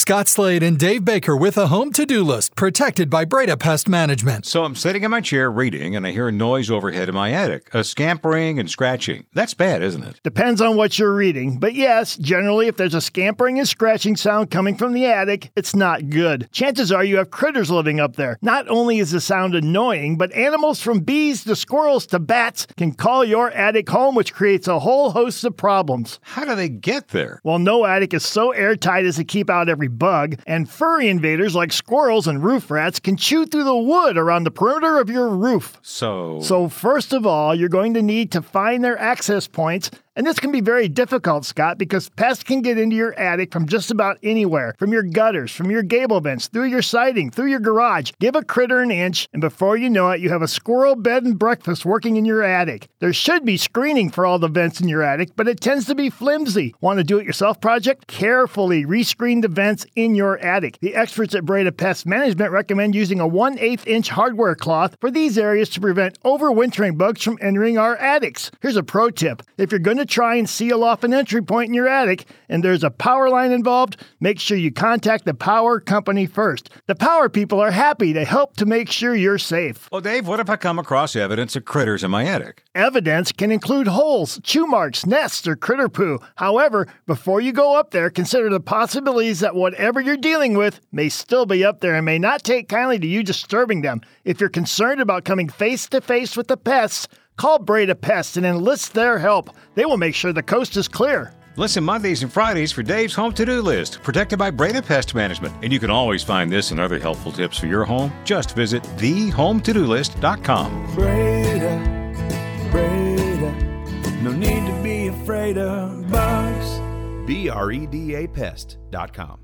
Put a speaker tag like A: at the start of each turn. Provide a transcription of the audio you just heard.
A: Scott Slade and Dave Baker with a home to-do list protected by Breda Pest Management.
B: So I'm sitting in my chair reading, and I hear a noise overhead in my attic, a scampering and scratching. That's bad, isn't it?
C: Depends on what you're reading, but yes, generally if there's a scampering and scratching sound coming from the attic, it's not good. Chances are you have critters living up there. Not only is the sound annoying, but animals from bees to squirrels to bats can call your attic home, which creates a whole host of problems.
B: How do they get there?
C: Well, no attic is so airtight as to keep out every bug, and furry invaders like squirrels and roof rats can chew through the wood around the perimeter of your roof.
B: So
C: first of all, you're going to need to find their access points. And this can be very difficult, Scott, because pests can get into your attic from just about anywhere. From your gutters, from your gable vents, through your siding, through your garage. Give a critter an inch, and before you know it, you have a squirrel bed and breakfast working in your attic. There should be screening for all the vents in your attic, but it tends to be flimsy. Want a do-it-yourself project? Carefully rescreen the vents in your attic. The experts at Breda Pest Management recommend using a 1/8 inch hardware cloth for these areas to prevent overwintering bugs from entering our attics. Here's a pro tip. If you're going to try and seal off an entry point in your attic and there's a power line involved, make sure you contact the power company first. The power people are happy to help to make sure you're safe.
B: Well, Dave, what if I come across evidence of critters in my attic?
C: Evidence can include holes, chew marks, nests, or critter poo. However, before you go up there, consider the possibilities that whatever you're dealing with may still be up there and may not take kindly to you disturbing them. If you're concerned about coming face to face with the pests, call Breda Pest and enlist their help. They will make sure the coast is clear.
B: Listen Mondays and Fridays for Dave's Home To-Do List, protected by Breda Pest Management. And you can always find this and other helpful tips for your home. Just visit thehometodolist.com.
D: Breda, no need to be afraid of bugs.
E: BREDAPest.com.